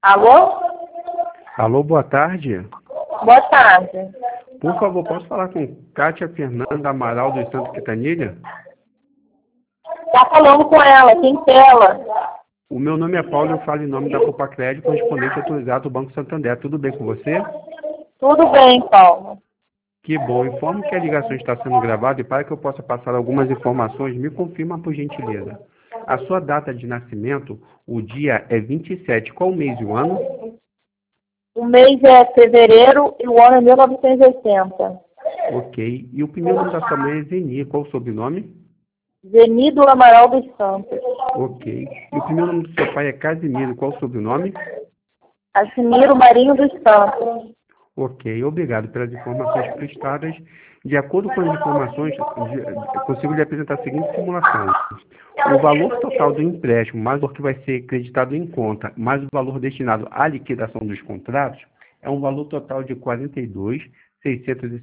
Alô? Alô, boa tarde. Boa tarde. Por favor, posso falar com Kátia Fernanda Amaral dos Santos Quintanilha? Tá falando com ela, quem tela? O meu nome é Paulo, eu falo em nome da Copa Crédito, correspondente autorizado do Banco Santander. Tudo bem com você? Tudo bem, Paulo. Que bom. Informo que a ligação está sendo gravada e para que eu possa passar algumas informações, me confirma por gentileza. A sua data de nascimento, o dia é 27. Qual o mês e o ano? O mês é fevereiro e o ano é 1980. Ok. E o primeiro nome da sua mãe é Zeni. Qual o sobrenome? Zenido Amaral dos Santos. Ok. E o primeiro nome do seu pai é Casimiro. Qual o sobrenome? Assimiro Marinho dos Santos. Ok, obrigado pelas informações prestadas. De acordo com as informações, consigo lhe apresentar a seguinte simulação. O valor total do empréstimo, mais o que vai ser creditado em conta, mais o valor destinado à liquidação dos contratos, é um valor total de R$ 42.650.